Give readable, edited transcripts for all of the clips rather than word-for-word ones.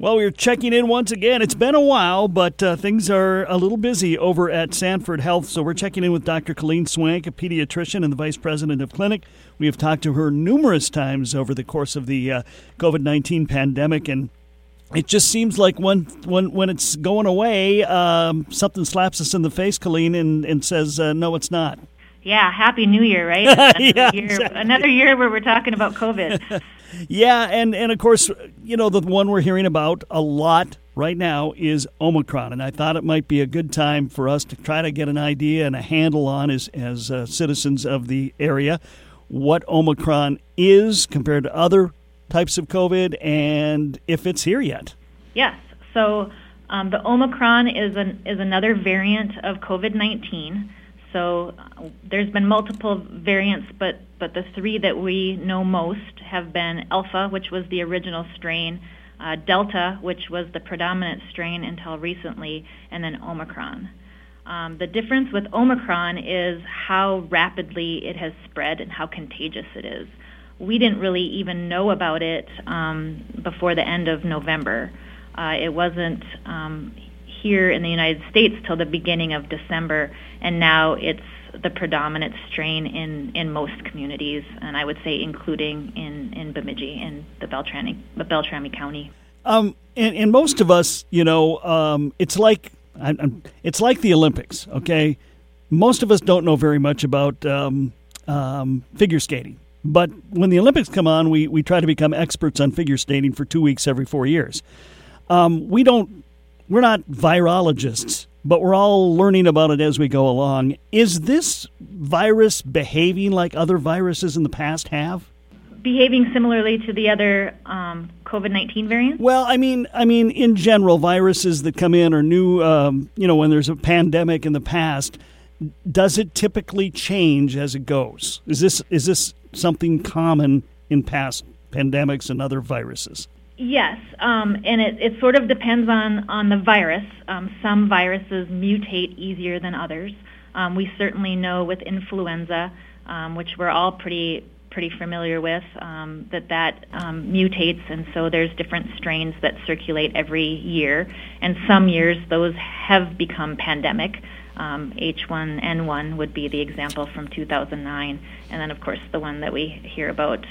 Well, we're checking in once again. It's been a while, but things are a little busy over at Sanford Health. So we're checking in with Dr. Colleen Swank, a pediatrician and the vice president of clinic. We have talked to her numerous times over the course of the COVID-19 pandemic, and it just seems like when it's going away, something slaps us in the face, Colleen, and says, no, it's not. Yeah, Happy New Year, right? Another year where we're talking about COVID. Yeah, and of course, you know, the one we're hearing about a lot right now is Omicron, and I thought it might be a good time for us to try to get an idea and a handle on, as citizens of the area, what Omicron is compared to other types of COVID, and if it's here yet. Yes, so the Omicron is another variant of COVID-19. So there's been multiple variants, but the three that we know most have been Alpha, which was the original strain, Delta, which was the predominant strain until recently, and then Omicron. The difference with Omicron is how rapidly it has spread and how contagious it is. We didn't really even know about it before the end of November. It wasn't here in the United States till the beginning of December, and now it's the predominant strain in most communities, and I would say including in Bemidji and the Beltrami County. And most of us, you know, it's like the Olympics. Okay, most of us don't know very much about figure skating, but when the Olympics come on, we try to become experts on figure skating for 2 weeks every 4 years. We're not virologists, but we're all learning about it as we go along. Is this virus behaving like other viruses in the past have? Behaving similarly to the other COVID-19 variants? Well, I mean, in general, viruses that come in are new. When there's a pandemic in the past, does it typically change as it goes? Is this something common in past pandemics and other viruses? Yes, and it sort of depends on the virus. Some viruses mutate easier than others. We certainly know with influenza, which we're all pretty familiar with, that mutates, and so there's different strains that circulate every year. And some years those have become pandemic. H1N1 would be the example from 2009, and then of course the one that we hear about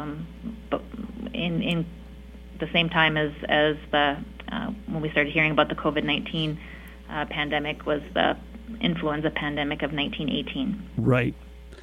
in the same time as the when we started hearing about the COVID-19 pandemic was the influenza pandemic of 1918. Right.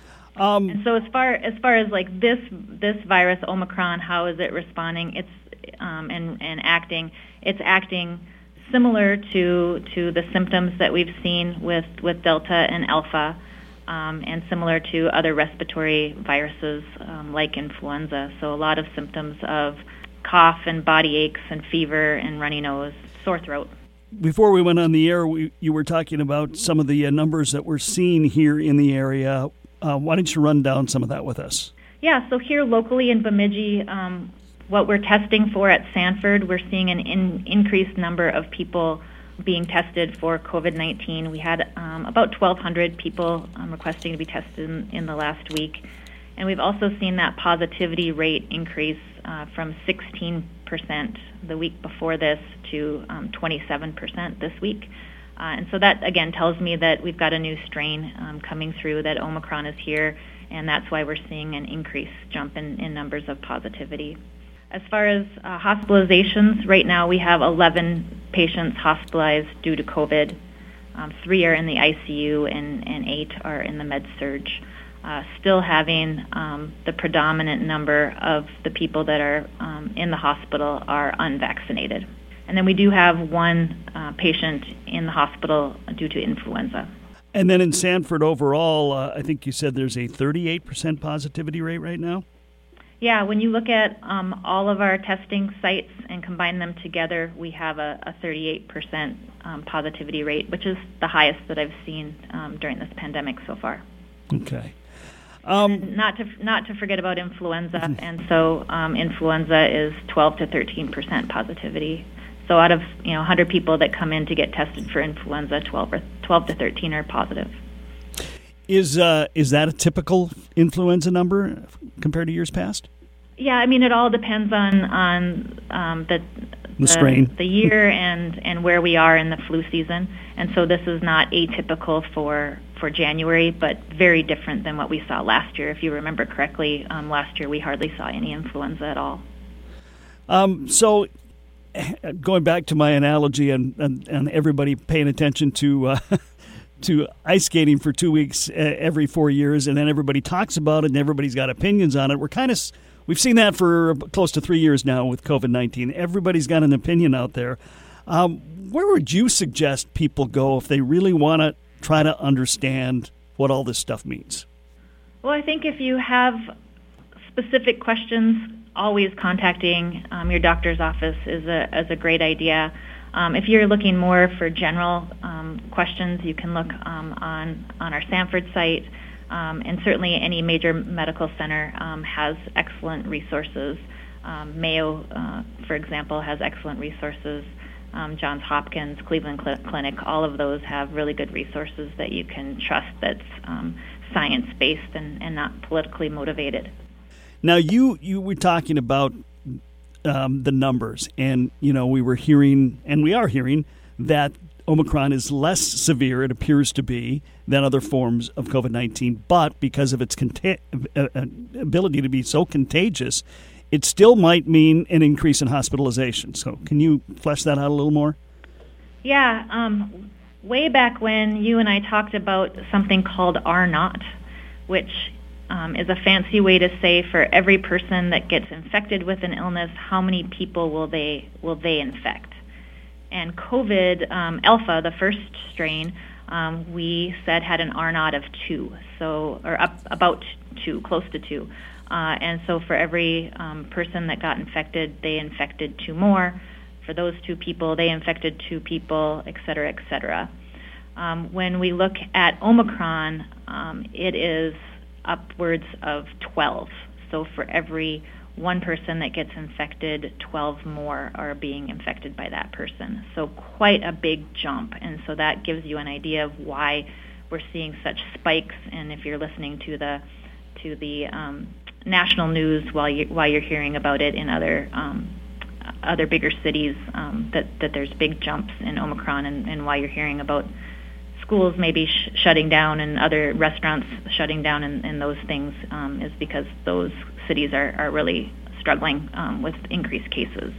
And so as far as like this virus Omicron, how is it responding? It's and acting. It's acting similar to the symptoms that we've seen with Delta and Alpha, and similar to other respiratory viruses like influenza. So a lot of symptoms of cough and body aches and fever and runny nose, sore throat. Before we went on the air, you were talking about some of the numbers that we're seeing here in the area. Why don't you run down some of that with us? Yeah, so here locally in Bemidji, what we're testing for at Sanford, we're seeing an increased number of people being tested for COVID-19. We had about 1,200 people requesting to be tested in the last week. And we've also seen that positivity rate increase from 16% the week before this to 27% this week. And so that, again, tells me that we've got a new strain coming through, that Omicron is here, and that's why we're seeing an increased jump in numbers of positivity. As far as hospitalizations, right now we have 11 patients hospitalized due to COVID. 3 are in the ICU and 8 are in the med-surg. Still having the predominant number of the people that are in the hospital are unvaccinated. And then we do have one patient in the hospital due to influenza. And then in Sanford overall, I think you said there's a 38% positivity rate right now? Yeah, when you look at all of our testing sites and combine them together, we have a 38% positivity rate, which is the highest that I've seen during this pandemic so far. Okay. Not to forget about influenza, and so influenza is 12 to 13% positivity. So out of 100 people that come in to get tested for influenza, 12 to 13 are positive. Is that a typical influenza number compared to years past? Yeah, I mean it all depends on the year and where we are in the flu season. And so this is not atypical for January, but very different than what we saw last year. If you remember correctly, last year we hardly saw any influenza at all. So going back to my analogy and everybody paying attention to to ice skating for 2 weeks every 4 years, and then everybody talks about it and everybody's got opinions on it. We've seen that for close to 3 years now with COVID-19. Everybody's got an opinion out there. Where would you suggest people go if they really want to try to understand what all this stuff means? Well, I think if you have specific questions, always contacting your doctor's office is a great idea. If you're looking more for general questions, you can look on our Sanford site, and certainly any major medical center has excellent resources. Mayo, for example, has excellent resources. Johns Hopkins, Cleveland Clinic, all of those have really good resources that you can trust that's science-based and not politically motivated. Now, you were talking about the numbers, and we were hearing, and we are hearing, that Omicron is less severe, it appears to be, than other forms of COVID-19, but because of its ability to be so contagious, it still might mean an increase in hospitalization. So can you flesh that out a little more? Yeah. Way back when you and I talked about something called R0, which is a fancy way to say for every person that gets infected with an illness, how many people will they infect? And COVID alpha, the first strain, we said had an R0 of 2, or up about 2, close to 2. And so for every person that got infected, they infected 2 more. For those 2 people, they infected 2 people, et cetera, et cetera. When we look at Omicron, it is upwards of 12. So for every 1 person that gets infected, 12 more are being infected by that person. So quite a big jump. And so that gives you an idea of why we're seeing such spikes. And if you're listening to the national news while you're hearing about it in other bigger cities, that there's big jumps in Omicron, and why you're hearing about schools maybe shutting down and other restaurants shutting down and those things, is because those cities are really struggling with increased cases.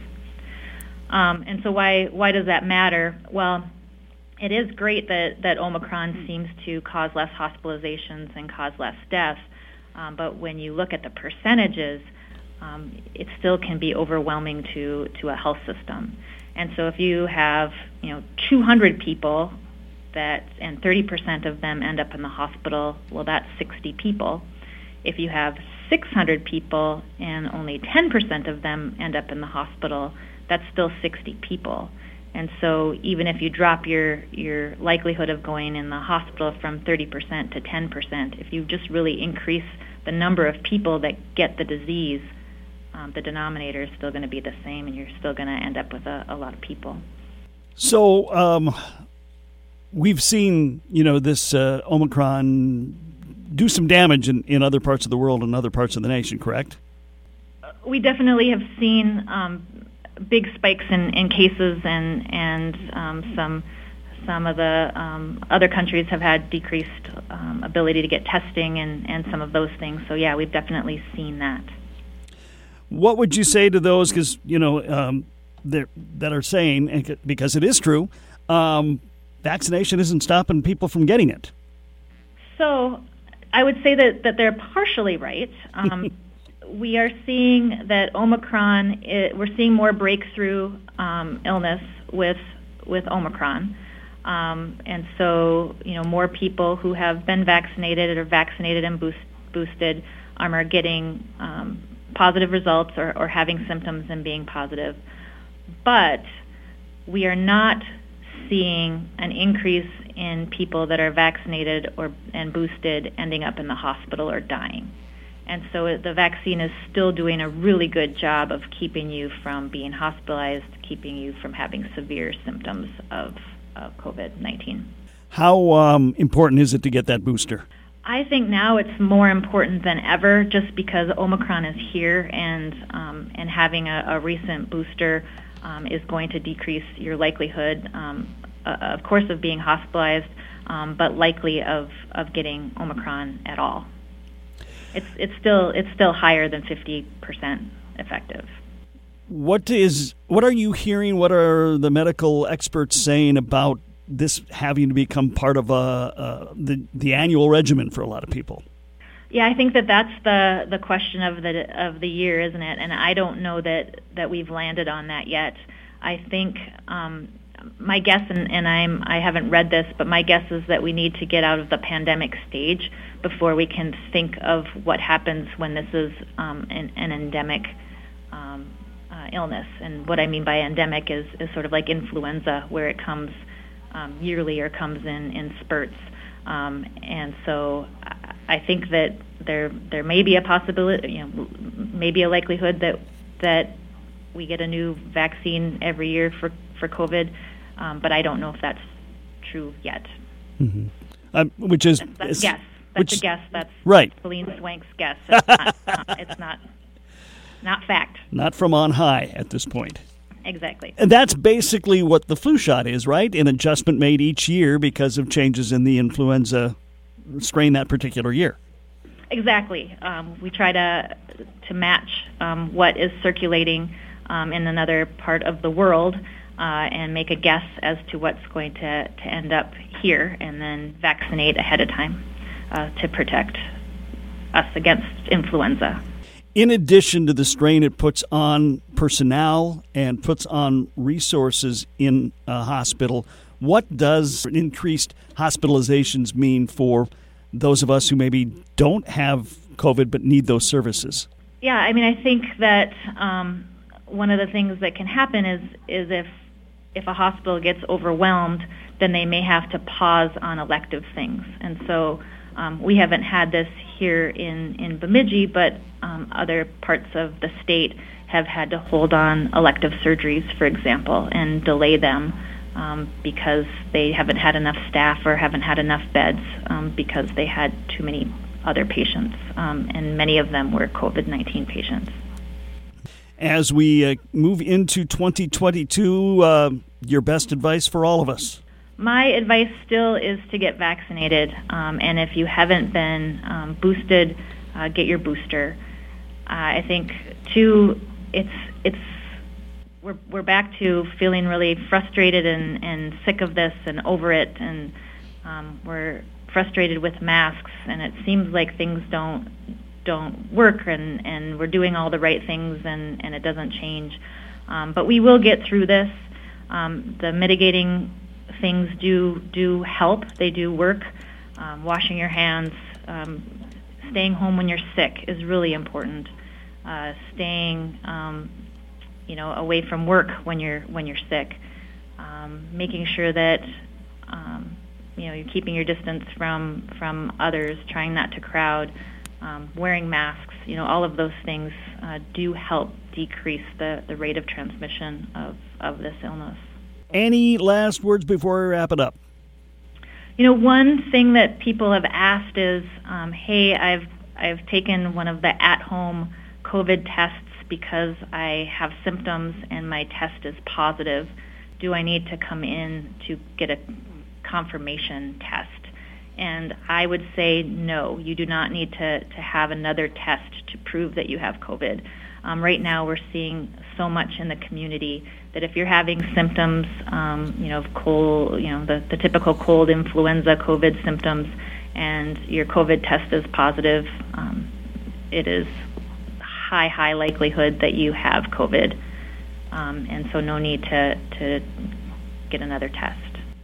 And so why does that matter? Well, it is great that Omicron seems to cause less hospitalizations and cause less deaths, but when you look at the percentages, it still can be overwhelming to a health system. And so if you have 200 people and 30% of them end up in the hospital, well, that's 60 people. If you have 600 people and only 10% of them end up in the hospital, that's still 60 people. And so even if you drop your likelihood of going in the hospital from 30% to 10%, if you just really increase the number of people that get the disease, the denominator is still going to be the same, and you're still going to end up with a lot of people. So we've seen, this Omicron do some damage in other parts of the world and other parts of the nation, correct? We definitely have seen big spikes in cases, and some of the other countries have had decreased ability to get testing and some of those things. So yeah, we've definitely seen that. What would you say to those, because that are saying, because it is true, vaccination isn't stopping people from getting it? So I would say that they're partially right. We are seeing that Omicron, we're seeing more breakthrough illness with Omicron. And so, more people who have been vaccinated or vaccinated and boosted are getting positive results or having symptoms and being positive. But we are not seeing an increase in people that are vaccinated and boosted ending up in the hospital or dying. And so the vaccine is still doing a really good job of keeping you from being hospitalized, keeping you from having severe symptoms of COVID-19. How important is it to get that booster? I think now it's more important than ever, just because Omicron is here, and having a recent booster is going to decrease your likelihood, of course, of being hospitalized, but likely of getting Omicron at all. It's still higher than 50% effective. What are you hearing? What are the medical experts saying about this having to become part of the annual regimen for a lot of people? Yeah, I think that's the question of the year, isn't it? And I don't know that we've landed on that yet. I think my guess, and I haven't read this, but my guess is that we need to get out of the pandemic stage before we can think of what happens when this is an endemic illness. And what I mean by endemic is sort of like influenza, where it comes yearly or comes in spurts. And so I think that there may be a possibility, maybe a likelihood that we get a new vaccine every year for COVID, but I don't know if that's true yet. Mm-hmm. Which is that's a guess. That's a guess. That's right. Colleen Swank's guess. It's not fact. Not from on high at this point. Exactly. And that's basically what the flu shot is, right? An adjustment made each year because of changes in the influenza strain that particular year. Exactly. We try to match what is circulating in another part of the world and make a guess as to what's going to end up here, and then vaccinate ahead of time to protect us against influenza. In addition to the strain it puts on personnel and puts on resources in a hospital, what does increased hospitalizations mean for those of us who maybe don't have COVID but need those services? Yeah, I mean, I think that one of the things that can happen is if a hospital gets overwhelmed, then they may have to pause on elective things. And so we haven't had this here in Bemidji, but other parts of the state have had to hold on elective surgeries, for example, and delay them because they haven't had enough staff or haven't had enough beds because they had too many other patients, and many of them were COVID-19 patients. As we move into 2022, your best advice for all of us? My advice still is to get vaccinated, and if you haven't been boosted, get your booster. I think too, we're back to feeling really frustrated and sick of this and over it, and we're frustrated with masks, and it seems like things don't work, and we're doing all the right things, and it doesn't change. But we will get through this. The mitigating things do help. They do work. Washing your hands, staying home when you're sick is really important. Staying, away from work when you're sick. Making sure that you're keeping your distance from others. Trying not to crowd. Wearing masks. All of those things do help decrease the rate of transmission of this illness. Any last words before we wrap it up? One thing that people have asked is, hey, I've taken one of the at-home COVID tests because I have symptoms and my test is positive. Do I need to come in to get a confirmation test? And I would say no, you do not need to have another test to prove that you have COVID. Right now we're seeing so much in the community that if you're having symptoms, of cold, the typical cold, influenza, COVID symptoms, and your COVID test is positive, it is high likelihood that you have COVID, and so no need to get another test.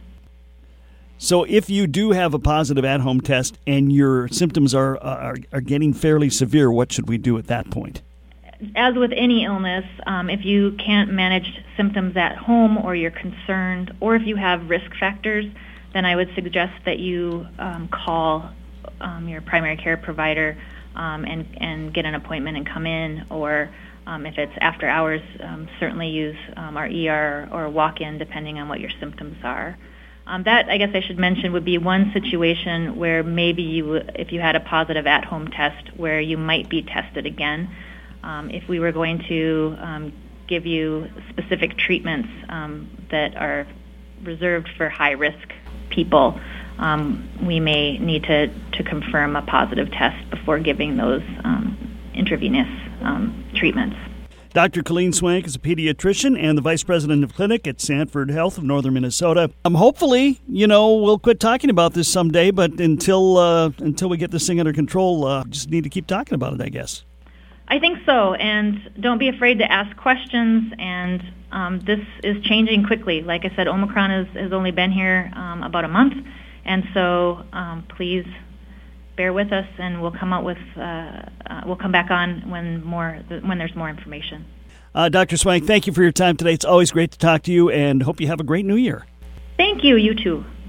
So if you do have a positive at-home test and your symptoms are getting fairly severe, what should we do at that point? As with any illness, if you can't manage symptoms at home, or you're concerned, or if you have risk factors, then I would suggest that you call your primary care provider and get an appointment and come in, or if it's after hours, certainly use our ER or walk-in depending on what your symptoms are. That, I guess I should mention, would be one situation where maybe if you had a positive at-home test, where you might be tested again. If we were going to give you specific treatments that are reserved for high-risk people. We may need to confirm a positive test before giving those intravenous treatments. Dr. Colleen Swank is a pediatrician and the vice president of clinic at Sanford Health of Northern Minnesota. Hopefully, we'll quit talking about this someday, but until we get this thing under control, just need to keep talking about it, I guess. I think so, and don't be afraid to ask questions, and this is changing quickly. Like I said, Omicron has only been here about a month, and so please bear with us, and we'll come back on when there's more information. Dr. Swank, thank you for your time today. It's always great to talk to you, and hope you have a great new year. Thank you. You too.